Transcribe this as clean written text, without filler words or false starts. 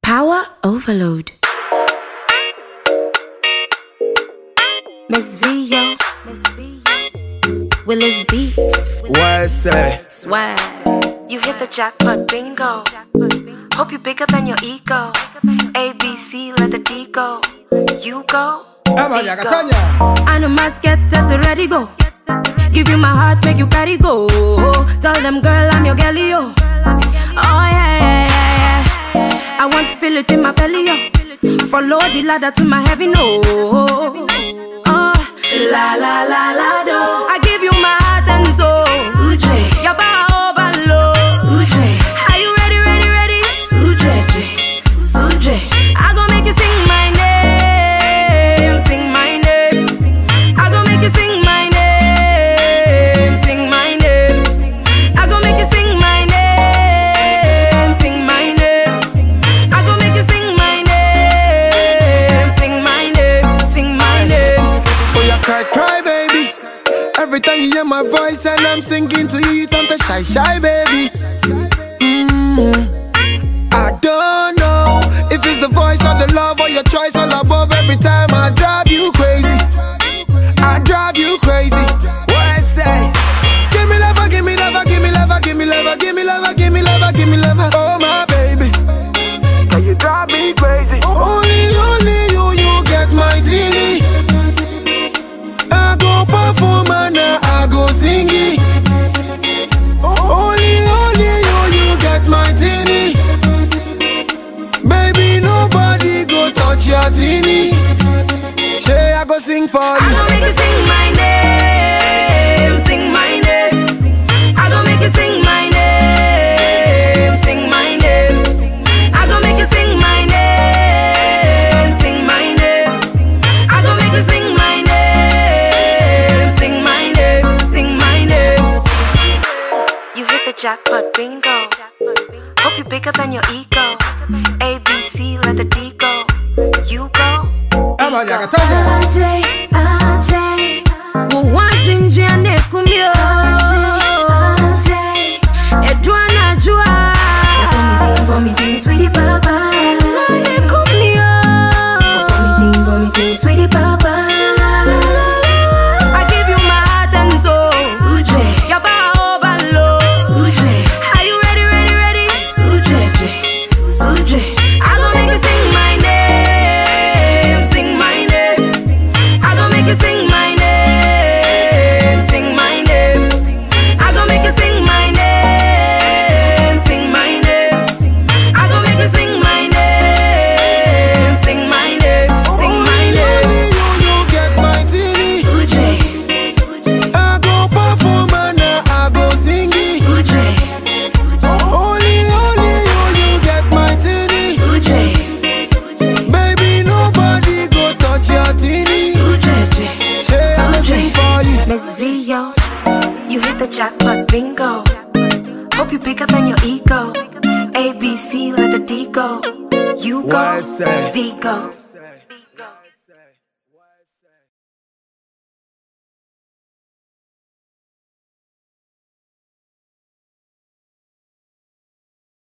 Power overload. Miss Vio, Willis Beats. Westside Swag. You hit the jackpot bingo. Hope you bigger than your ego. ABC, let the D go. You go. I know my get set to ready go. Give you my heart, make you carry go. Tell them, girl, I'm your girlie, yo. Oh yeah. I want to feel it in my belly, yo. Follow the ladder to my heaven, no. Oh, la la la la do. I give you my heart and soul. Suje, your power overload. Suje, are you ready? Suje, Suje, I gon' make you sing my name, sing my name. I gon' make you sing my name, sing my name. I gon' make you sing my name, sing my name. I gon' make you sing my name, sing my name, sing my name. Oh, you cry, baby. Every time you hear my voice and I'm singing to you, you turn to shy, baby. I don't know if it's the voice or the love or your choice all above. Every time I drive you crazy. I drive you crazy. What I say? Give me love, give me love, give me love, give me love, give me love, give me love, give me love. Oh my baby, can you drive me crazy? Only you get my zini. I go perform and I go sing it. Only you get my zini. Baby, nobody go touch your zini. Say I go sing for you. I gon' make you sing my name, sing my name. I gon' make you sing my name, sing my name. I gon' make you sing my name, sing my name. I gon' make you sing my name, sing my name, sing my name. You hit the jackpot bingo. Hope you bigger than your ego. ABC, let the D go. You go. Ajay, wajinji anekumyo. Edwana jua. Vomiting, sweetie papa. Anekumyo. Vomiting, sweetie papa. I give you my heart and soul. Suje, your power overload. Suje, are you ready? Suje, I gon' make you sing my name, sing my name. I gon' make you sing my name, sing my name. I gon' make you sing my name, sing my name. I gon' make you sing my name, sing my name, sing my name. Only you get my zini. Suje, I go perform and I go sing it. Suje, Only you get my zini. Suje, Baby, nobody go touch your zini. Say I go sing for you. Miss Vio, you hit the jackpot bingo. Hope you bigger than your ego. ABC, let the D go. You go, Westside Vigo.